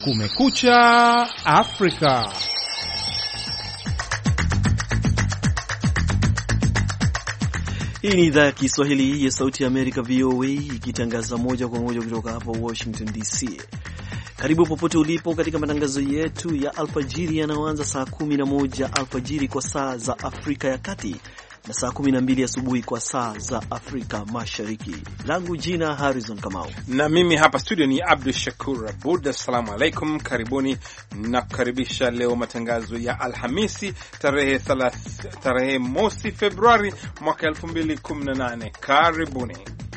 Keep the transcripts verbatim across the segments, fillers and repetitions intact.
Kumekucha Afrika. Hii ni idhaa ya Kiswahili ya Sauti ya Amerika, V O A, ikitangaza moja kwa moja kutoka hapa Washington D C. Karibu popote ulipo katika matangazo yetu ya alfajiri yanayoanza saa kumi na moja alfajiri kwa saa za Afrika ya Kati na saa kumi na mbili asubuhi kwa saa za Afrika Mashariki. Langu jina Harrison Kamau. Na mimi hapa studio ni Abdul Shakur Abud. Assalamu alaikum, karibuni na kukaribisha leo matangazo ya Alhamisi tarehe tarehe mosi Februari mwaka elfu mbili kumi na nane. Karibuni.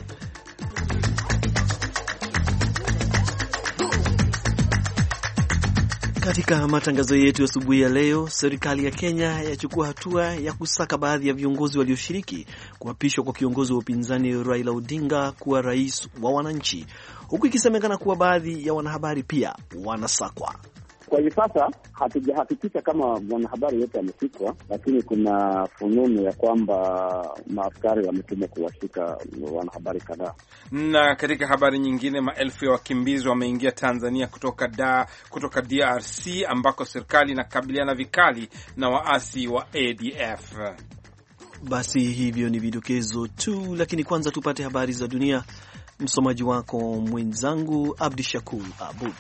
Katika matangazo yetu asubuhi ya leo, serikali ya Kenya yachukua hatua ya kusaka baadhi ya viongozi walioshiriki kuapishwa kwa kiongozi wa upinzani Raila Odinga kuwa rais wa wananchi, huku ikisemekana kuwa baadhi ya wanahabari pia wanasakwa. Kwa hivi sasa hatujahakikisha kama wanahabari wote wamefikwa, lakini kuna fununu ya kwamba maaskari wametumwa kuwashika wanahabari kadhaa. Na katika habari nyingine, maelfu ya wakimbizi wameingia Tanzania kutoka da, kutoka D R C ambako serikali inakabiliana vikali na waasi wa A D F. Basi hivyo ni vidokezo tu, lakini kwanza tupate habari za dunia. Msomaji wako mwenzangu Abdi Shakur Abud.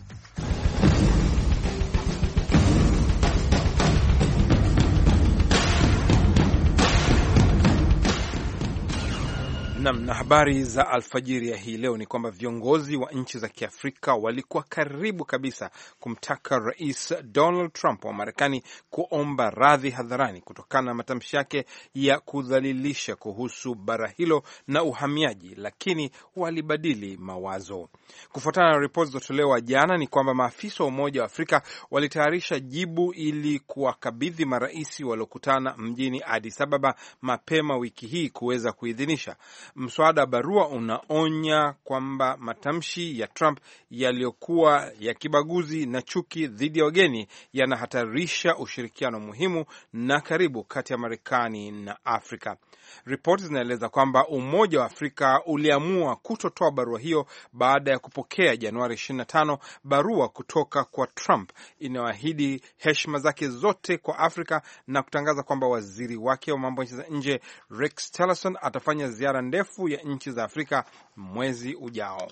Na habari za alfajiri ya hii leo ni kwamba viongozi wa nchi za Kiafrika walikuwa karibu kabisa kumtaka Rais Donald Trump wa Marekani kuomba radhi hadharani kutokana na matamshi yake ya kudhalilisha kuhusu bara hilo na uhamiaji, lakini walibadili mawazo. Kufuatana na ripoti zilizotolewa jana ni kwamba maafisa wa Umoja wa Afrika walitayarisha jibu ili kuwakabidhi marais waliokutana mjini Addis Ababa mapema wiki hii kuweza kuidhinisha. Mswada wa barua unaonya kwamba matamshi ya Trump yaliyokuwa ya kibaguzi na chuki dhidi ya wageni yanahatarisha ushirikiano muhimu na karibu kati ya Marekani na Afrika. Ripoti zinaeleza kwamba Umoja wa Afrika uliamua kutotoa barua hiyo baada ya kupokea Januari ishirini na tano barua kutoka kwa Trump inayoahidi heshima zake zote kwa Afrika na kutangaza kwamba waziri wake wa mambo ya nchi za nje Rex Tillerson atafanya ziara ndefu ya nchi za Afrika mwezi ujao.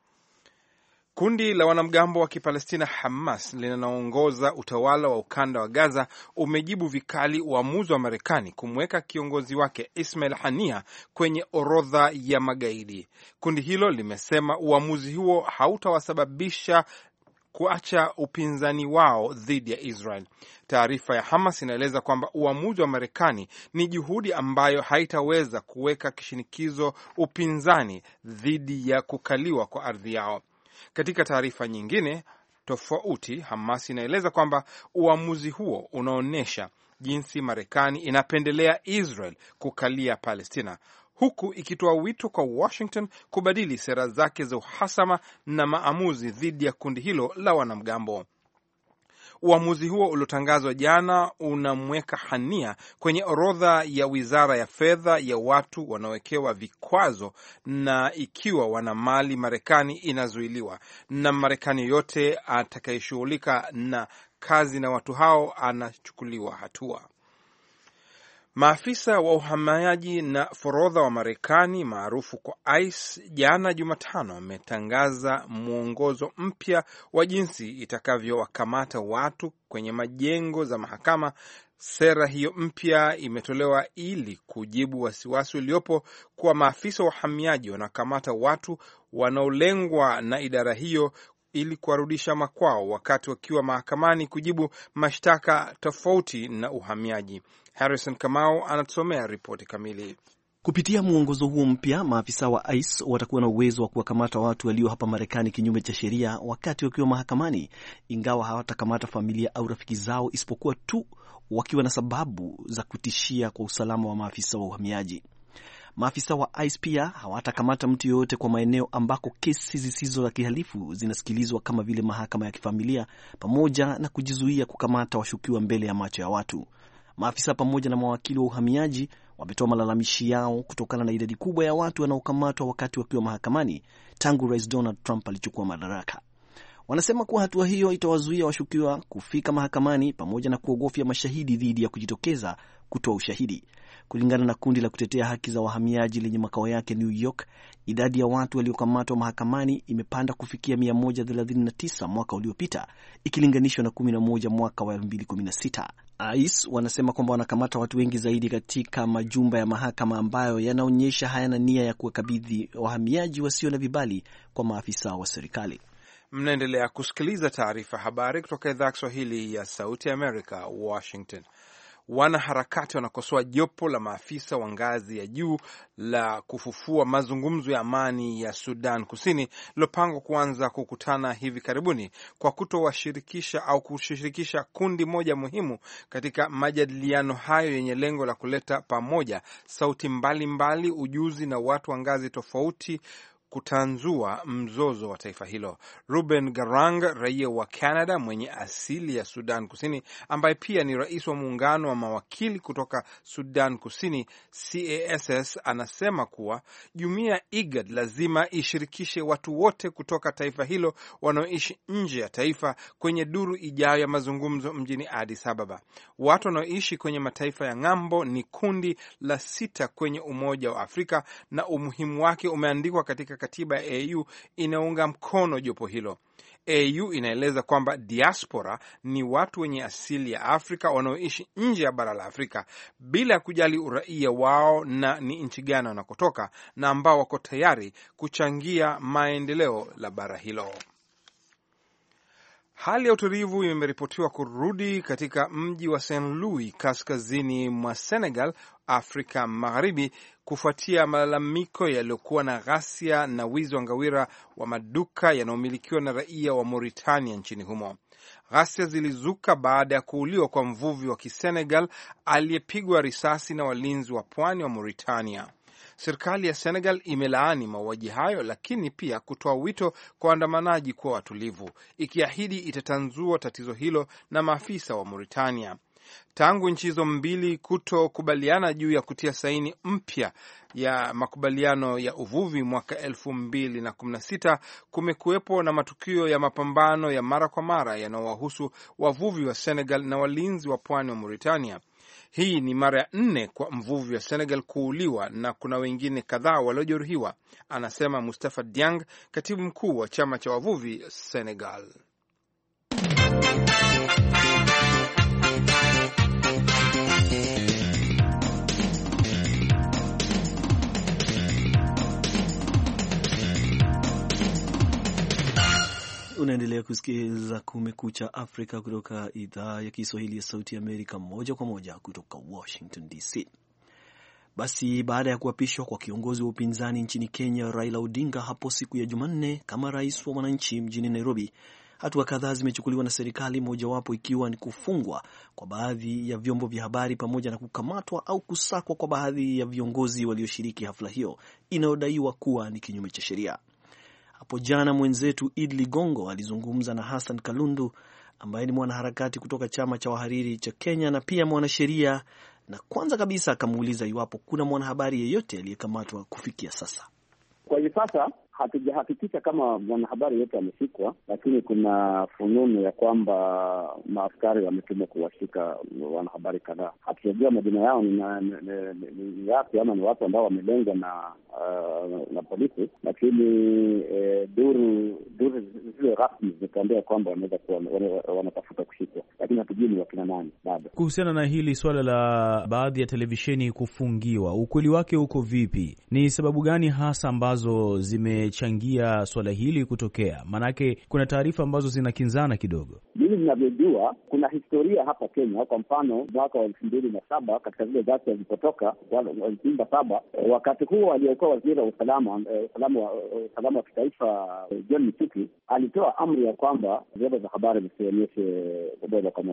Kundi la wanamgambo wa Kipalestina Hamas linaloongoza utawala wa ukanda wa Gaza umejibu vikali uamuzi wa Marekani kumweka kiongozi wake Ismail Haniyeh kwenye orodha ya magaidi. Kundi hilo limesema uamuzi huo hautawasababisha kuacha upinzani wao dhidi ya Israel. Taarifa ya Hamas inaeleza kwamba uamuzi wa Marekani ni juhudi ambayo haitaweza kuweka kishinikizo upinzani dhidi ya kukaliwa kwa ardhi yao. Katika taarifa nyingine tofauti, Hamas inaeleza kwamba uamuzi huo unaonyesha jinsi Marekani inapendelea Israel kukalia Palestina, huku ikitoa wito kwa Washington kubadili sera zake za uhasama na maamuzi dhidi ya kundi hilo la wanamgambo. Uamuzi huo uliotangazwa jana unamweka Haniyeh kwenye orodha ya Wizara ya Fedha ya watu wanaowekewa vikwazo, na ikiwa wana mali Marekani inazuiliwa, na Marekani yote atakayeshughulika na kazi na watu hao anachukuliwa hatua. Maafisa wa uhamiaji na forodha wa Marekani maarufu kwa ICE jana Jumatano wametangaza mwongozo mpya wa jinsi itakavyowakamata watu kwenye majengo za mahakama. Sera hiyo mpya imetolewa ili kujibu wasiwasi uliopo kuwa maafisa wa uhamiaji wanakamata watu wanaolengwa na idara hiyo ili kuwarudisha makwao wakati wakiwa mahakamani kujibu mashtaka tofauti na uhamiaji. Harrison Kamau anatusomea ripoti kamili. Kupitia mwongozo huo mpya, maafisa wa ICE watakuwa na uwezo wa kuwakamata watu walio hapa Marekani kinyume cha sheria wakati wakiwa mahakamani, ingawa hawatakamata familia au rafiki zao, isipokuwa tu wakiwa na sababu za kutishia kwa usalama wa maafisa wa uhamiaji. Maafisa wa ICE pia hawatakamata mtu yoyote kwa maeneo ambako kesi zisizo za kihalifu zinasikilizwa kama vile mahakama ya kifamilia, pamoja na kujizuia kukamata washukiwa mbele ya macho ya watu. Maafisa pamoja na mawakili wa uhamiaji wametoa malalamishi yao kutokana na idadi kubwa ya watu wanaokamatwa wakati wakiwa mahakamani tangu Rais Donald Trump alichukua madaraka. Wanasema kuwa hatua hiyo itawazuia washukiwa kufika mahakamani pamoja na kuogofya mashahidi dhidi ya kujitokeza kutoa ushahidi. Kulingana na kundi la kutetea haki za wahamiaji lenye makao yake New York, idadi ya watu waliokamatwa mahakamani imepanda kufikia mia moja thelathini na tisa mwaka uliopita ikilinganishwa na kumi na moja mwaka wa elfu mbili kumi na sita. ICE wanasema kwamba wanakamata watu wengi zaidi katika majumba ya mahakama ambayo yanaonyesha hayana nia ya kuwakabidhi wahamiaji wasio na vibali kwa maafisa wa serikali. Mnaendelea kusikiliza taarifa habari kutoka idhaa ya Kiswahili ya Sauti ya Amerika, Washington. Wanaharakati wanakosoa jopo la maafisa wa ngazi ya juu la kufufua mazungumzo ya amani ya Sudan Kusini lilopangwa kuanza kukutana hivi karibuni kwa kutowashirikisha au kushirikisha kundi moja muhimu katika majadiliano hayo yenye lengo la kuleta pamoja sauti mbalimbali mbali, ujuzi na watu wa ngazi tofauti kutanzua mzozo wa taifa hilo. Ruben Garang, raia wa Canada mwenye asili ya Sudan Kusini, ambaye pia ni rais wa muungano wa mawakili kutoka Sudan Kusini C A S S, anasema kuwa jumuiya I G A D lazima ishirikishe watu wote kutoka taifa hilo wanaoishi nje ya taifa kwenye duru ijayo ya mazungumzo mjini Addis Ababa. Watu wanaoishi kwenye mataifa ya ng'ambo ni kundi la sita kwenye Umoja wa Afrika na umuhimu wake umeandikwa katika katiba ya A U inaunga mkono jopo hilo. A U inaeleza kwamba diaspora ni watu wenye asili ya Afrika wanaoishi nje ya bara la Afrika bila ya kujali uraia wao na ni nchi gani wanakotoka, na ambao wako tayari kuchangia maendeleo la bara hilo. Hali ya utulivu imeripotiwa kurudi katika mji wa Saint Louis kaskazini mwa Senegal, Afrika Magharibi, kufuatia malalamiko yaliyokuwa na ghasia na wizi wa ngawira wa maduka yanayomilikiwa na raia wa Mauritania nchini humo. Ghasia zilizuka baada ya kuuliwa kwa mvuvi wa Kisenegal aliyepigwa risasi na walinzi wa pwani wa Mauritania. Serikali ya Senegal imelaani mauaji hayo, lakini pia kutoa wito kwa waandamanaji kuwa watulivu, ikiahidi itatanzua tatizo hilo na maafisa wa Mauritania. Tangu nchi hizo mbili kutokubaliana juu ya kutia saini mpya ya makubaliano ya uvuvi mwaka elfu mbili na kumi na sita, kumekuwepo na matukio ya mapambano ya mara kwa mara yanayowahusu wavuvi wa Senegal na walinzi wa pwani wa Mauritania. Hii ni mara ya nne kwa mvuvi wa Senegal kuuliwa na kuna wengine kadhaa waliojeruhiwa, anasema Mustafa Diang, katibu mkuu wa chama cha wavuvi Senegal. Unaendelea kusikiliza Kumekucha Afrika kutoka idhaa ya Kiswahili ya Sauti ya Amerika, moja kwa moja kutoka Washington D C. Basi baada ya kuapishwa kwa kiongozi wa upinzani nchini Kenya Raila Odinga hapo siku ya Jumanne kama rais wa wananchi mjini Nairobi, hatua kadhaa zimechukuliwa na serikali, mojawapo ikiwa ni kufungwa kwa baadhi ya vyombo vya habari pamoja na kukamatwa au kusakwa kwa baadhi ya viongozi walioshiriki hafla hiyo inayodaiwa kuwa ni kinyume cha sheria. Hapo jana mwenzetu Id Ligongo alizungumza na Hassan Kalundu ambaye ni mwanaharakati kutoka chama cha wahariri cha Kenya na pia mwanasheria, na kwanza kabisa akamuuliza iwapo kuna mwanahabari yeyote aliyekamatwa kufikia sasa. Kwa hivi sasa hatujahakikisha kama mwanahabari yote ameshikwa, lakini kuna fununu ya kwamba maaskari wametumwa kuwashika wanahabari kadhaa. Hatujajua majina yao ni, ni yapi ama ni watu ambao wamelengwa na uh, na polisi, lakini eh, duru duru zile rasmi zitaambia kwamba wanaweza kuwa wanatafuta kushikwa, lakini hatujui ni wakina nani bado. Kuhusiana na hili swala la baadhi ya televisheni kufungiwa, ukweli wake uko vipi? Ni sababu gani hasa ambazo zime changia swala hili kutokea? Manake kuna taarifa ambazo zinakinzana kidogo. Mimi ninavyojua kuna historia hapa Kenya. Kwa mfano mwaka wa elfu mbili na saba katika zile ghasia zilipotoka elfu mbili na saba, wakati huo aliyekuwa waziri wa usalama usalama wa usalama wa kitaifa John Msiki alitoa amri ya kwamba vyombo vya habari visionyeshe moja kwa moja.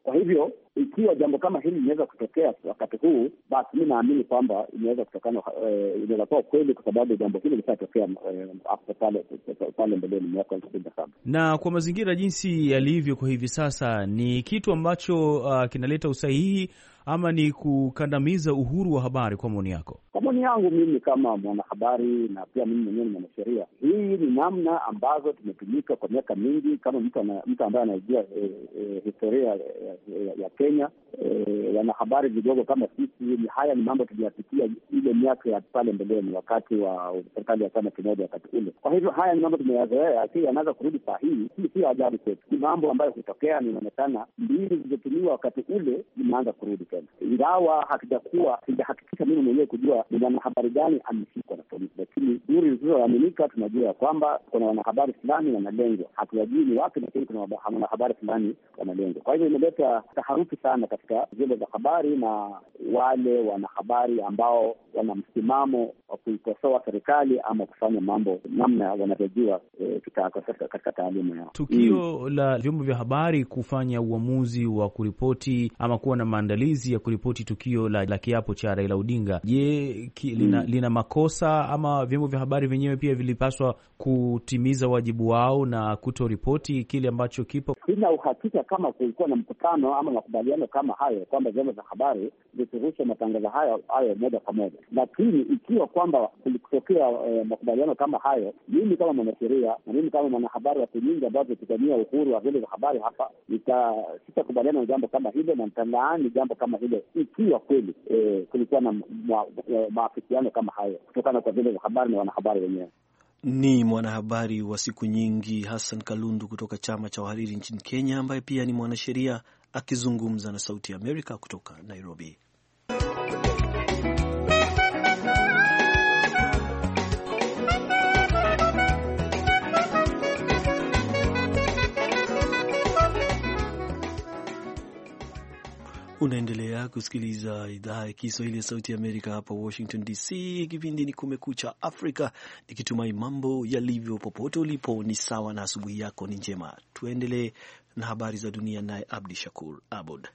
Kwa hivyo ikiwa jambo kama hili linaweza kutokea wakati huu, basi mi naamini kwamba inaweza kutokana, eh, inaweza kuwa kweli, kwa sababu jambo hili lishatokea hapo eh, pale pale mbeleni mwaka elfu mbili na saba. Na kwa mazingira jinsi yalivyo kwa hivi sasa, ni kitu ambacho uh, kinaleta usahihi ama ni kukandamiza uhuru wa habari kwa maoni yako? Kwa maoni yangu mimi kama mwanahabari na pia mimi mwenyewe ni mwanasheria, hii ni namna ambazo tumetumika kwa miaka mingi. Kama mtu mtu ambaye anajua e, e, historia ya, ya, ya Kenya, e, wanahabari vidogo kama sisi, ni haya ni mambo tuliyapitia ile miaka ya pale mbeleni, wakati wa serikali ya chama kimoja wakati ule. Kwa hivyo haya ni mambo tumeyazoea, si yanaweza kurudi saa hii, si si ajabu kwetu. Ni mambo ambayo kutokea, inaonekana mbili zilizotumiwa wakati ule imeanza kurudi tena, ingawa hatujakuwa sijahakikisha mimi mwenyewe kujua ni mwanahabari gani ameshikwa na polisi, lakini duru zilizoaminika tunajua kwamba kuna wanahabari fulani wanalengwa. Hatujui ni wapi, lakini kuna wanahabari fulani wanalengwa. Kwa hivyo imeleta taharuki sana katika vyombo vya habari na wale wanahabari ambao wana msimamo wa kuikosoa serikali ama kufanya mambo namna wanavyojua e, katika taaluma yao. Tukio mm. la vyombo vya habari kufanya uamuzi wa kuripoti ama kuwa na maandalizi ya kuripoti tukio la, la kiapo cha Raila Odinga, je, ki, lina, mm. lina makosa ama vyombo vya habari vyenyewe pia vilipaswa kutimiza wajibu wao na kutoripoti kile ambacho kipo? Sina uhakika kama kulikuwa na mkutano ama makubaliano kama hayo kwamba vyombo vya habari viturushe matangazo hayo hayo moja kwa moja, lakini ikiwa kwamba kulikutokea eh, makubaliano kama hayo, mimi kama mwanasheria na mimi kama mwanahabari wa nyingi ambazo tutania uhuru wa vyombo vya habari hapa, sitakubaliana na jambo kama hilo na nitalaani jambo kama hilo ikiwa kweli eh, kulikuwa na maafikiano kama hayo kutokana kwa vyombo vya habari na wanahabari wenyewe. Ni mwanahabari wa siku nyingi Hassan Kalundu kutoka chama cha wahariri nchini Kenya, ambaye pia ni mwanasheria, akizungumza na Sauti ya Amerika kutoka Nairobi. Unaendelea kusikiliza idhaa ya Kiswahili ya Sauti ya Amerika hapa Washington D C. Kipindi ni Kumekucha Afrika, nikitumai mambo yalivyo popote ulipo ni sawa na asubuhi yako ni njema. Tuendelee na habari za dunia, naye Abdi Shakur Abud.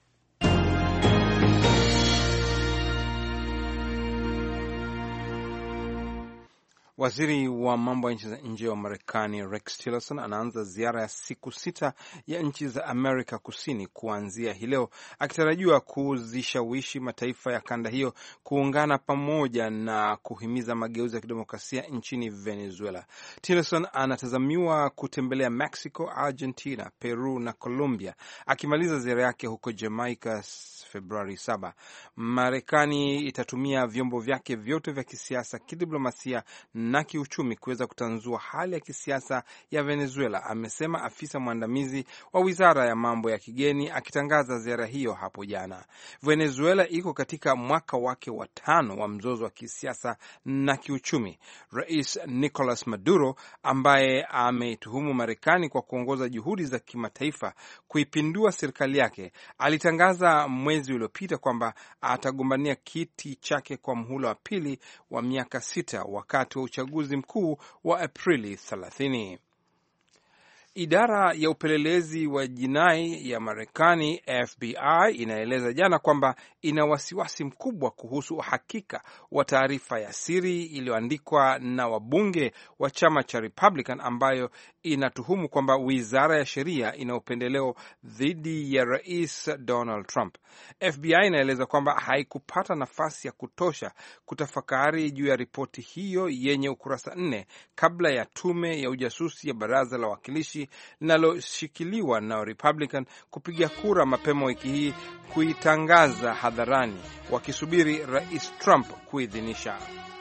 Waziri wa mambo ya nchi za nje wa Marekani Rex Tillerson anaanza ziara ya siku sita ya nchi za Amerika Kusini kuanzia hii leo, akitarajiwa kuzishawishi mataifa ya kanda hiyo kuungana pamoja na kuhimiza mageuzi ya kidemokrasia nchini Venezuela. Tillerson anatazamiwa kutembelea Mexico, Argentina, Peru na Colombia, akimaliza ziara yake huko Jamaica Februari saba. Marekani itatumia vyombo vyake vyote vya kisiasa, kidiplomasia na kiuchumi kuweza kutanzua hali ya kisiasa ya Venezuela, amesema afisa mwandamizi wa Wizara ya Mambo ya Kigeni akitangaza ziara hiyo hapo jana. Venezuela iko katika mwaka wake wa tano wa mzozo wa kisiasa na kiuchumi. Rais Nicolas Maduro, ambaye ameituhumu Marekani kwa kuongoza juhudi za kimataifa kuipindua serikali yake, alitangaza mwezi uliopita kwamba atagombania kiti chake kwa mhula wa pili wa miaka sita wakati wa uchaguzi mkuu wa Aprili thelathini. Idara ya upelelezi wa jinai ya Marekani F B I inaeleza jana kwamba ina wasiwasi mkubwa kuhusu uhakika wa taarifa ya siri iliyoandikwa na wabunge wa chama cha Republican ambayo inatuhumu kwamba Wizara ya Sheria ina upendeleo dhidi ya Rais Donald Trump. F B I inaeleza kwamba haikupata nafasi ya kutosha kutafakari juu ya ripoti hiyo yenye ukurasa nne kabla ya tume ya ujasusi ya Baraza la Wawakilishi linaloshikiliwa na Republican kupiga kura mapema wiki hii kuitangaza hadharani, wakisubiri Rais Trump kuidhinisha.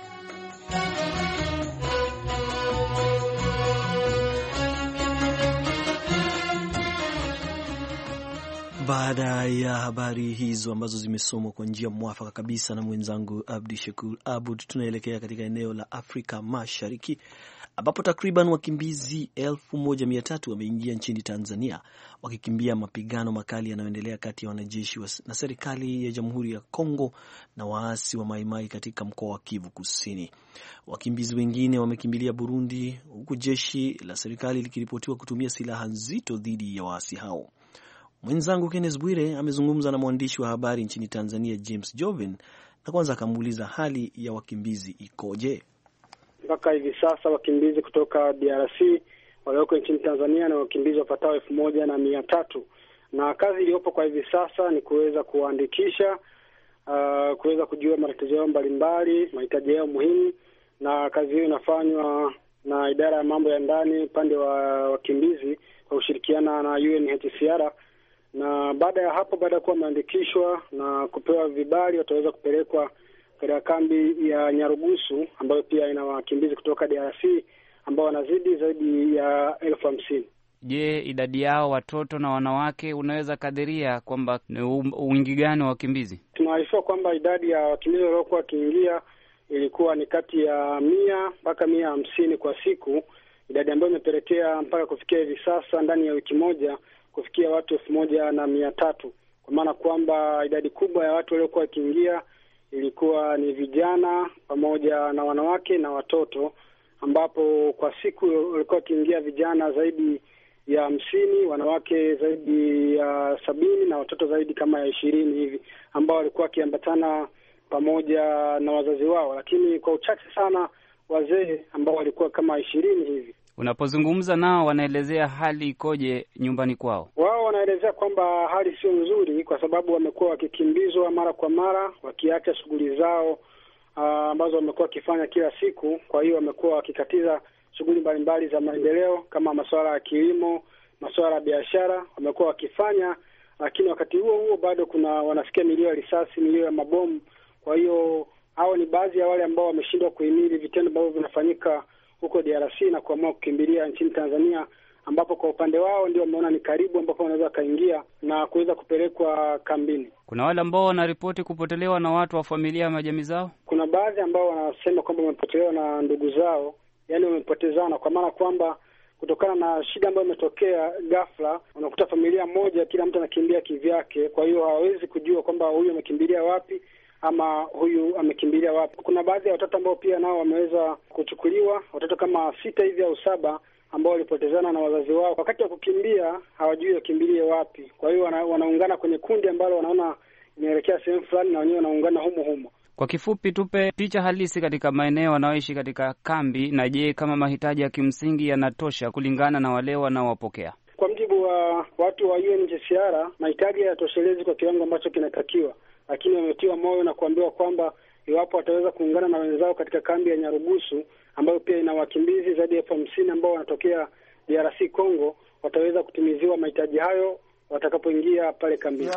Baada ya habari hizo ambazo zimesomwa kwa njia mwafaka kabisa na mwenzangu Abdi Shakur Abud, tunaelekea katika eneo la Afrika Mashariki ambapo takriban wakimbizi elfu moja mia tatu wameingia nchini Tanzania wakikimbia mapigano makali yanayoendelea kati ya wanajeshi na serikali ya Jamhuri ya Kongo na waasi wa Maimai katika mkoa wa Kivu Kusini. Wakimbizi wengine wamekimbilia Burundi, huku jeshi la serikali likiripotiwa kutumia silaha nzito dhidi ya waasi hao. Mwenzangu Kenneth Bwire amezungumza na mwandishi wa habari nchini Tanzania James Joven, na kwanza akamuuliza hali ya wakimbizi ikoje. Mpaka hivi sasa wakimbizi kutoka D R C walioko nchini Tanzania na wakimbizi wapatao elfu moja na mia tatu, na kazi iliyopo kwa hivi sasa ni kuweza kuandikisha, uh, kuweza kujua matatizo yao mbalimbali, mahitaji yao muhimu, na kazi hiyo inafanywa na idara ya mambo ya ndani upande wa wakimbizi kwa kushirikiana na U N H C R. Na baada ya hapo, baada ya kuwa wameandikishwa na kupewa vibali, wataweza kupelekwa katika kambi ya Nyarugusu ambayo pia ina wakimbizi kutoka D R C ambao wanazidi zaidi ya elfu hamsini. Je, idadi yao watoto na wanawake unaweza kadiria kwamba ni wingi gani wa wakimbizi? Tunaarifiwa kwamba idadi ya wakimbizi waliokuwa wakiingia ilikuwa ni kati ya mia mpaka mia hamsini kwa siku, idadi ambayo imepelekea mpaka kufikia hivi sasa ndani ya wiki moja kufikia watu elfu moja na mia tatu, kwa maana kwamba idadi kubwa ya watu waliokuwa wakiingia ilikuwa ni vijana pamoja na wanawake na watoto, ambapo kwa siku walikuwa wakiingia vijana zaidi ya hamsini, wanawake zaidi ya sabini na watoto zaidi kama ya ishirini hivi, ambao walikuwa wakiambatana pamoja na wazazi wao, lakini kwa uchache sana wazee ambao walikuwa kama ishirini hivi. Unapozungumza nao wanaelezea hali ikoje nyumbani kwao? Wao wanaelezea kwamba hali sio nzuri kwa sababu wamekuwa wakikimbizwa mara kwa mara, wakiacha shughuli zao uh, ambazo wamekuwa wakifanya kila siku. Kwa hiyo wamekuwa wakikatiza shughuli mbalimbali za maendeleo kama masuala ya kilimo, masuala ya biashara wamekuwa wakifanya, lakini wakati huo huo bado kuna wanasikia milio ya risasi, milio ya mabomu. Kwa hiyo hao ni baadhi ya wale ambao wameshindwa kuhimili vitendo ambavyo vinafanyika huko D R C na kuamua kukimbilia nchini Tanzania, ambapo kwa upande wao ndio wameona ni karibu ambapo wanaweza kaingia na kuweza kupelekwa kambini. Kuna wale ambao wanaripoti kupotelewa na watu wa familia ya majamii zao. Kuna baadhi ambao wanasema kwamba wamepotelewa na ndugu zao, yani wamepotezana, kwa maana kwamba kutokana na shida ambayo imetokea ghafla, unakuta familia moja kila mtu anakimbia kivyake, kwa hiyo hawawezi kujua kwamba huyu amekimbilia wapi ama huyu amekimbilia wapi. Kuna baadhi ya watoto ambao pia nao wameweza kuchukuliwa, watoto kama sita hivi au saba ambao walipotezana na wazazi wao. Wakati wa kukimbia hawajui wakimbilie wapi. Kwa hiyo wana, wanaungana kwenye kundi ambalo wanaona inaelekea sehemu fulani na wenyewe wanaungana humo humo. Kwa kifupi, tupe picha halisi katika maeneo wanaoishi katika kambi, na je, kama mahitaji ya kimsingi yanatosha kulingana na wale wanaowapokea? Kwa mjibu wa watu wa U N H C R, mahitaji hayatoshelezi kwa kiwango ambacho kinatakiwa, lakini wametiwa moyo na kuambiwa kwamba iwapo wataweza kuungana na wenzao katika kambi ya Nyarugusu ambayo pia ina wakimbizi zaidi ya elfu hamsini ambao wanatokea D R C Congo, wataweza kutimiziwa mahitaji hayo watakapoingia pale kambini.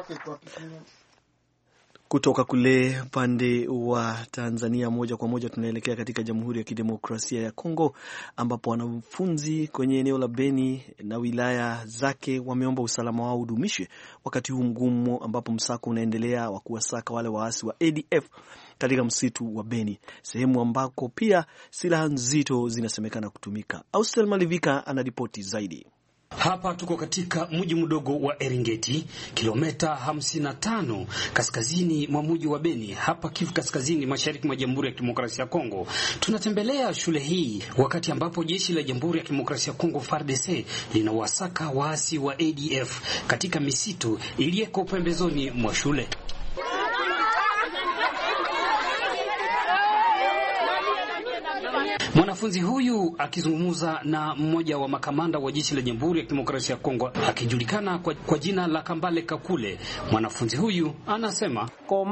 Kutoka kule upande wa Tanzania moja kwa moja tunaelekea katika Jamhuri ya Kidemokrasia ya Kongo, ambapo wanafunzi kwenye eneo la Beni na wilaya zake wameomba usalama wao udumishwe wakati huu mgumu, ambapo msako unaendelea wa kuwasaka wale waasi wa A D F katika msitu wa Beni, sehemu ambako pia silaha nzito zinasemekana kutumika. Austel Malivika anaripoti zaidi. Hapa tuko katika mji mdogo wa Eringeti, kilomita hamsini na tano kaskazini mwa mji wa Beni, hapa Kivu Kaskazini, mashariki mwa Jamhuri ya Kidemokrasia ya Kongo. Tunatembelea shule hii wakati ambapo jeshi la Jamhuri ya Kidemokrasia ya Kongo F A R D C linawasaka waasi wa A D F katika misitu iliyoko pembezoni mwa shule. Mwanafunzi huyu akizungumza na mmoja wa makamanda wa jeshi la Jamhuri ya Kidemokrasia ya Kongo akijulikana kwa, kwa jina la Kambale Kakule. Mwanafunzi huyu anasema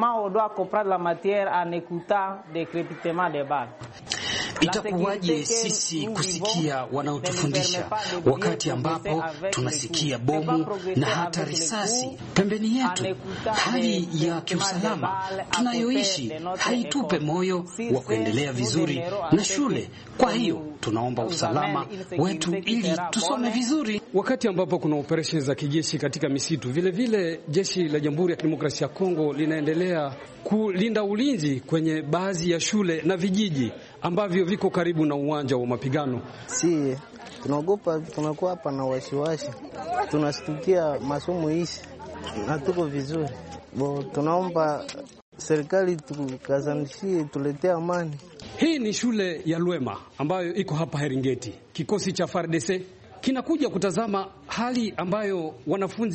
itakuwaje sisi kusikia wanaotufundisha wakati ambapo tunasikia bomu na hata risasi pembeni yetu? Hali ya kiusalama tunayoishi haitupe moyo wa kuendelea vizuri na shule. Kwa hiyo tunaomba usalama wetu ili tusome vizuri. Wakati ambapo kuna operesheni za kijeshi katika misitu, vile vile jeshi la Jamhuri ya Kidemokrasia ya Kongo linaendelea kulinda ulinzi kwenye baadhi ya shule na vijiji ambavyo viko karibu na uwanja wa mapigano. Si tunaogopa, tunakuwa hapa na wasiwasi, tunashtukia masomo hizi na tuko vizuri. Bo, tunaomba serikali tukazanishie, tuletea amani. Hii ni shule ya Lwema ambayo iko hapa Eringeti. Kikosi cha F A R D C kinakuja kutazama hali ambayo wanafunzi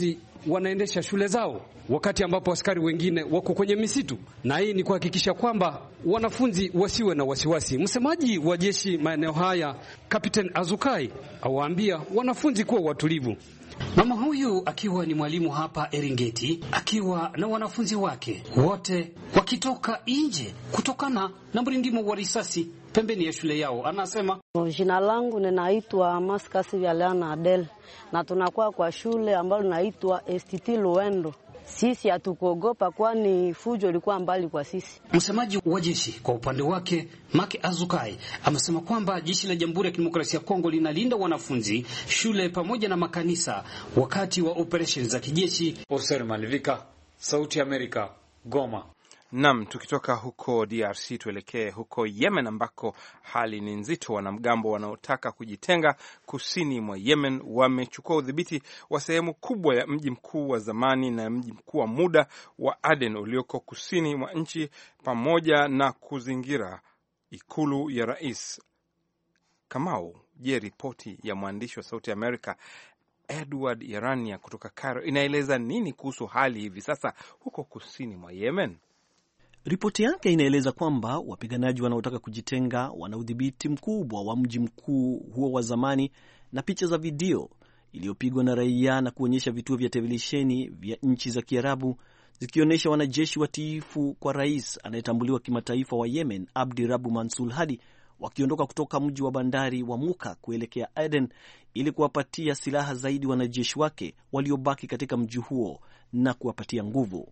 wanaendesha shule zao wakati ambapo askari wengine wako kwenye misitu, na hii ni kuhakikisha kwamba wanafunzi wasiwe na wasiwasi. Msemaji wa jeshi maeneo haya, Kapteni Azukai, awaambia wanafunzi kuwa watulivu. Mama huyu akiwa ni mwalimu hapa Eringeti, akiwa na wanafunzi wake wote wakitoka nje kutokana na mrindimo wa risasi pembeni ya shule yao. Anasema, jina langu ninaitwa Maskasi Vyaleana Adel na tunakuwa kwa shule ambayo inaitwa S T T Luendo. Sisi hatukuogopa kwani fujo ilikuwa mbali kwa sisi. Msemaji wa jeshi kwa upande wake, Make Azukai, amesema kwamba jeshi la Jamhuri ya Kidemokrasia ya Kongo linalinda wanafunzi, shule pamoja na makanisa wakati wa operesheni za kijeshi. Oser Malivika, Sauti ya Amerika, Goma. Nam, tukitoka huko D R C tuelekee huko Yemen ambako hali ni nzito. Wanamgambo wanaotaka kujitenga kusini mwa Yemen wamechukua udhibiti wa sehemu kubwa ya mji mkuu wa zamani na mji mkuu wa muda wa Aden ulioko kusini mwa nchi, pamoja na kuzingira ikulu ya rais. Kamau, je, ripoti ya mwandishi wa Sauti ya Amerika Edward Yerania kutoka Cairo inaeleza nini kuhusu hali hivi sasa huko kusini mwa Yemen? Ripoti yake inaeleza kwamba wapiganaji wanaotaka kujitenga wana udhibiti mkubwa wa mji mkuu huo wa zamani, na picha za video iliyopigwa na raia na kuonyesha vituo vya televisheni vya nchi za Kiarabu zikionyesha wanajeshi watiifu kwa rais anayetambuliwa kimataifa wa Yemen, Abdi Rabu Mansur Hadi, wakiondoka kutoka mji wa bandari wa Muka kuelekea Aden ili kuwapatia silaha zaidi wanajeshi wake waliobaki katika mji huo na kuwapatia nguvu.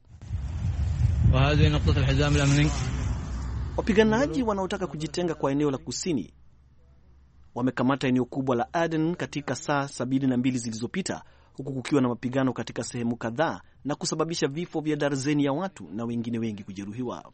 Wapiganaji wanaotaka kujitenga kwa eneo la kusini wamekamata eneo kubwa la Aden katika saa sabini na mbili zilizopita, huku kukiwa na mapigano katika sehemu kadhaa na kusababisha vifo vya darzeni ya watu na wengine wengi kujeruhiwa.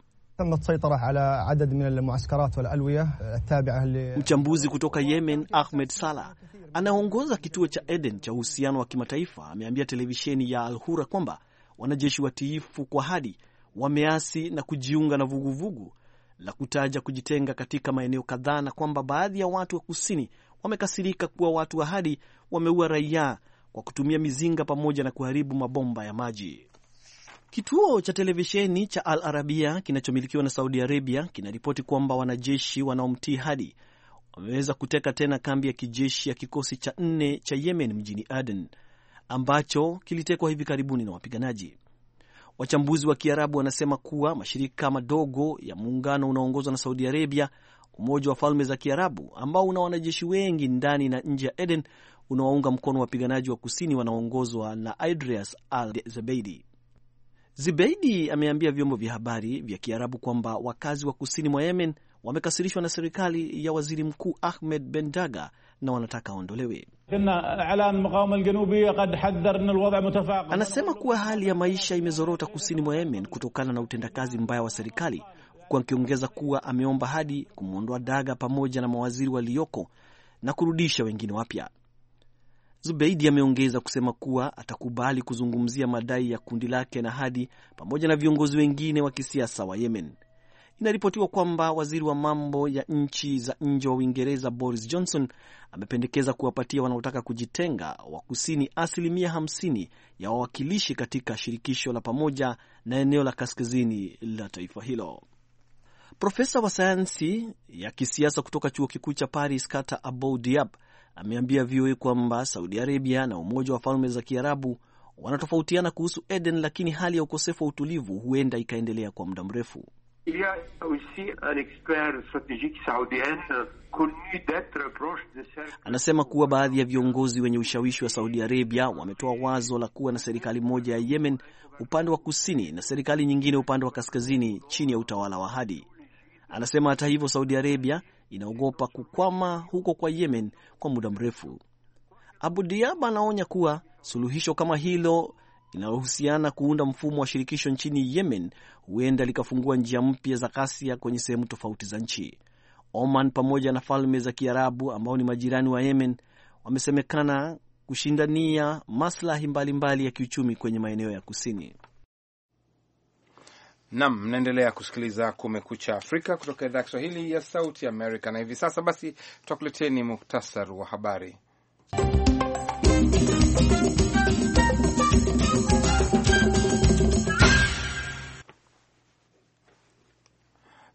Mchambuzi kutoka Yemen, Ahmed Salah, anaongoza kituo cha Aden cha uhusiano wa kimataifa, ameambia televisheni ya Al Hura kwamba wanajeshi watiifu kwa Hadi wameasi na kujiunga na vuguvugu la kutaja kujitenga katika maeneo kadhaa, na kwamba baadhi ya watu wa kusini wamekasirika kuwa watu wa Hadi wameua raia kwa kutumia mizinga pamoja na kuharibu mabomba ya maji. Kituo cha televisheni cha Al Arabia kinachomilikiwa na Saudi Arabia kinaripoti kwamba wanajeshi wanaomtii Hadi wameweza kuteka tena kambi ya kijeshi ya kikosi cha nne cha Yemen mjini Aden, ambacho kilitekwa hivi karibuni na wapiganaji. Wachambuzi wa Kiarabu wanasema kuwa mashirika madogo ya muungano unaoongozwa na Saudi Arabia, Umoja wa Falme za Kiarabu, ambao una wanajeshi wengi ndani na nje ya Aden, unawaunga mkono wapiganaji wa kusini wanaoongozwa na Idris al-Zebeidi. Zebeidi ameambia vyombo vya habari vya Kiarabu kwamba wakazi wa kusini mwa Yemen wamekasirishwa na serikali ya Waziri Mkuu Ahmed Ben Daga na wanataka aondolewe. Anasema kuwa hali ya maisha imezorota kusini mwa Yemen kutokana na utendakazi mbaya wa serikali, huku akiongeza kuwa ameomba Hadi kumwondoa Daga pamoja na mawaziri walioko na kurudisha wengine wapya. Zubeidi ameongeza kusema kuwa atakubali kuzungumzia madai ya kundi lake na Hadi pamoja na viongozi wengine wa kisiasa wa Yemen. Inaripotiwa kwamba waziri wa mambo ya nchi za nje wa Uingereza Boris Johnson amependekeza kuwapatia wanaotaka kujitenga wa kusini asilimia hamsini ya wawakilishi katika shirikisho la pamoja na eneo la kaskazini la taifa hilo. Profesa wa sayansi ya kisiasa kutoka chuo kikuu cha Paris, Kata Abou Diab, ameambia V O A kwamba Saudi Arabia na Umoja wa Falme za Kiarabu wanatofautiana kuhusu Aden, lakini hali ya ukosefu wa utulivu huenda ikaendelea kwa muda mrefu. Il y a aussi un expert stratégique saoudien connu d'être proche de cercle. Anasema kuwa baadhi ya viongozi wenye ushawishi wa Saudi Arabia wametoa wazo la kuwa na serikali moja ya Yemen upande wa kusini na serikali nyingine upande wa kaskazini chini ya utawala wa Hadi. Anasema hata hivyo Saudi Arabia inaogopa kukwama huko kwa Yemen kwa muda mrefu. Abu Diab anaonya kuwa suluhisho kama hilo linalohusiana kuunda mfumo wa shirikisho nchini Yemen huenda likafungua njia mpya za ghasia kwenye sehemu tofauti za nchi. Oman pamoja na Falme za Kiarabu ambao ni majirani wa Yemen wamesemekana kushindania maslahi mbalimbali ya kiuchumi kwenye maeneo ya kusini. Naam, mnaendelea kusikiliza Kumekucha Afrika kutoka idhaa ya Kiswahili ya Sauti Amerika, na hivi sasa basi tutakuleteni muktasar wa habari.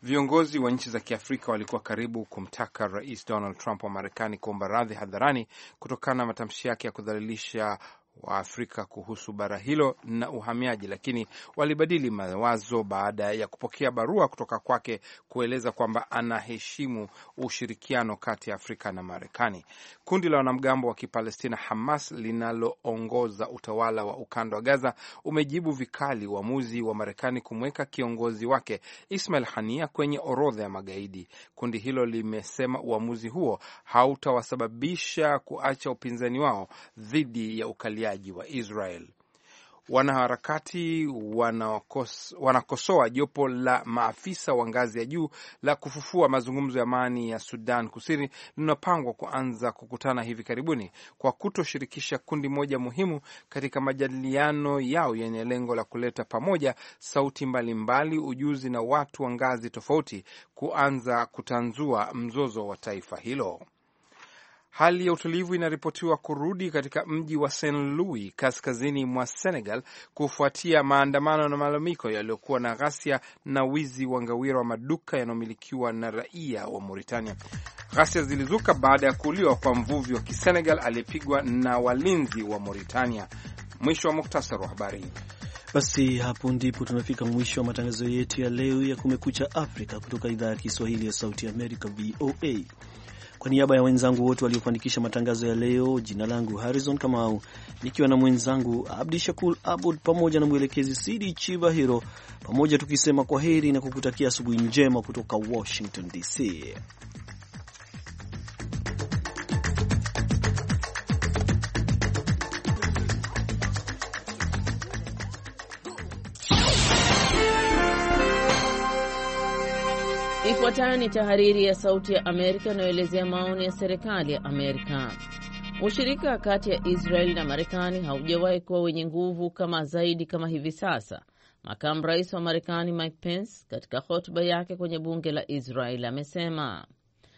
Viongozi wa nchi za Kiafrika walikuwa karibu kumtaka Rais Donald Trump wa Marekani kuomba radhi hadharani kutokana na matamshi yake ya kudhalilisha wa Afrika kuhusu bara hilo na uhamiaji, lakini walibadili mawazo baada ya kupokea barua kutoka kwake kueleza kwamba anaheshimu ushirikiano kati ya Afrika na Marekani. Kundi la wanamgambo wa Kipalestina Hamas linaloongoza utawala wa ukanda wa Gaza umejibu vikali uamuzi wa Marekani kumweka kiongozi wake Ismail Haniyeh kwenye orodha ya magaidi. Kundi hilo limesema uamuzi huo hautawasababisha kuacha upinzani wao dhidi ya ukali wa Israel. Wanaharakati wanakos, wanakosoa jopo la maafisa wa ngazi ya juu la kufufua mazungumzo ya amani ya Sudan Kusini linalopangwa kuanza kukutana hivi karibuni kwa kutoshirikisha kundi moja muhimu katika majadiliano yao yenye lengo la kuleta pamoja sauti mbalimbali mbali, ujuzi na watu wa ngazi tofauti kuanza kutanzua mzozo wa taifa hilo. Hali ya utulivu inaripotiwa kurudi katika mji wa Saint Louis kaskazini mwa Senegal kufuatia maandamano na malalamiko yaliyokuwa na ghasia na wizi wa ngawira wa maduka yanayomilikiwa na raia wa Mauritania. Ghasia zilizuka baada ya kuuliwa kwa mvuvi wa Kisenegal aliyepigwa na walinzi wa Mauritania. Mwisho wa muktasari wa habari. Basi hapo ndipo tunafika mwisho wa matangazo yetu ya leo ya Kumekucha Afrika kutoka idhaa ya Kiswahili ya Sauti ya Amerika V O A. Kwa niaba ya wenzangu wote waliofanikisha matangazo ya leo, jina langu Harrison Kamau, nikiwa na mwenzangu Abdi Shakur Abud pamoja na mwelekezi Sidi Chibahiro, pamoja tukisema kwa heri na kukutakia asubuhi njema kutoka Washington D C. Ifuatayo ni tahariri ya Sauti ya Amerika inayoelezea maoni ya serikali ya Amerika. Ushirika kati ya Israeli na Marekani haujawahi kuwa wenye nguvu kama zaidi kama hivi sasa. Makamu Rais wa Marekani Mike Pence katika hotuba yake kwenye bunge la Israeli amesema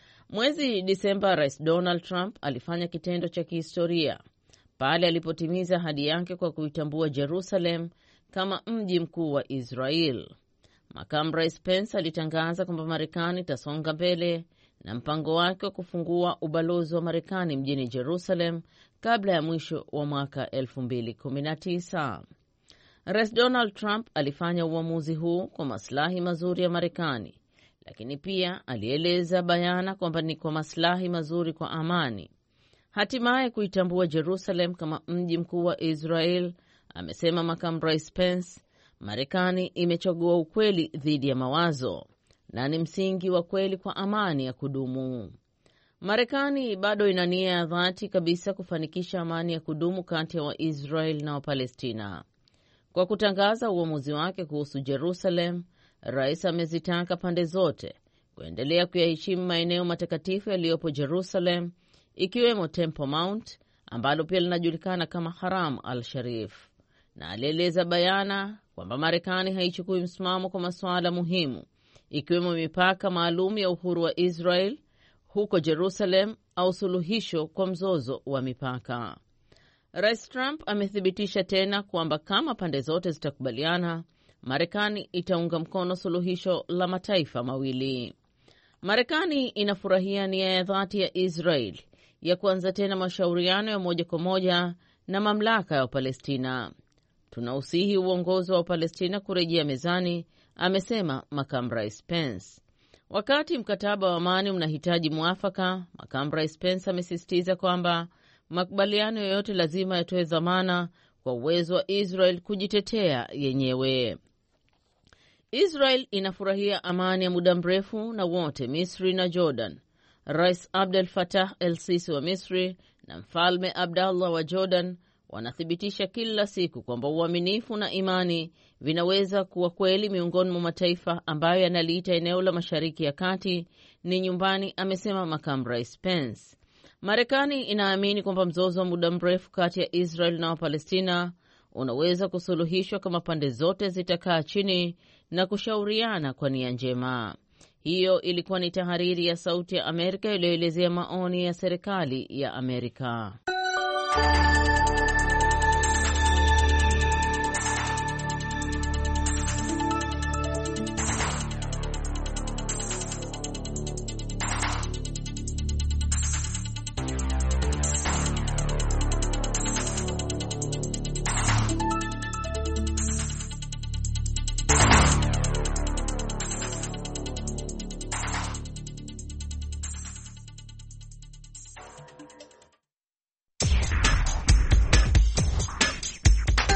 mwezi Disemba Rais Donald Trump alifanya kitendo cha kihistoria pale alipotimiza ahadi yake kwa kuitambua Jerusalem kama mji mkuu wa Israel. Makamu Rais Pence alitangaza kwamba Marekani itasonga mbele na mpango wake wa kufungua ubalozi wa Marekani mjini Jerusalem kabla ya mwisho wa mwaka elfu mbili kumi na tisa. Rais Donald Trump alifanya uamuzi huu kwa maslahi mazuri ya Marekani, lakini pia alieleza bayana kwamba ni kwa maslahi mazuri kwa amani. Hatimaye kuitambua Jerusalem kama mji mkuu wa Israel, amesema Makamu Rais Pence, Marekani imechagua ukweli dhidi ya mawazo na ni msingi wa kweli kwa amani ya kudumu. Marekani bado ina nia ya dhati kabisa kufanikisha amani ya kudumu kati ya Waisraeli na Wapalestina. Kwa kutangaza uamuzi wake kuhusu Jerusalem, rais amezitaka pande zote kuendelea kuyaheshimu maeneo matakatifu yaliyopo Jerusalem, ikiwemo Temple Mount ambalo pia linajulikana kama Haram al-Sharif, na alieleza bayana kwamba Marekani haichukui msimamo kwa masuala muhimu ikiwemo mipaka maalum ya uhuru wa Israel huko Jerusalem au suluhisho kwa mzozo wa mipaka. Rais Trump amethibitisha tena kwamba kama pande zote zitakubaliana, Marekani itaunga mkono suluhisho la mataifa mawili. Marekani inafurahia nia ya dhati ya Israel ya kuanza tena mashauriano ya moja kwa moja na mamlaka ya Palestina. Tunausihi uongozi wa Palestina kurejea mezani, amesema Makamu Rais Pence. Wakati mkataba wa amani unahitaji mwafaka, Makamu Rais Pence amesisitiza kwamba makubaliano yoyote lazima yatoe dhamana kwa uwezo wa Israel kujitetea yenyewe. Israel inafurahia amani ya muda mrefu na wote Misri na Jordan. Rais Abdel Fattah el-Sisi wa Misri na Mfalme Abdallah wa Jordan wanathibitisha kila siku kwamba uaminifu na imani vinaweza kuwa kweli miongoni mwa mataifa ambayo yanaliita eneo la Mashariki ya Kati ni nyumbani, amesema Makamu Rais Pence. Marekani inaamini kwamba mzozo wa muda mrefu kati ya Israel na Wapalestina unaweza kusuluhishwa kama pande zote zitakaa chini na kushauriana kwa nia njema. Hiyo ilikuwa ni tahariri ya Sauti ya Amerika iliyoelezea maoni ya serikali ya Amerika.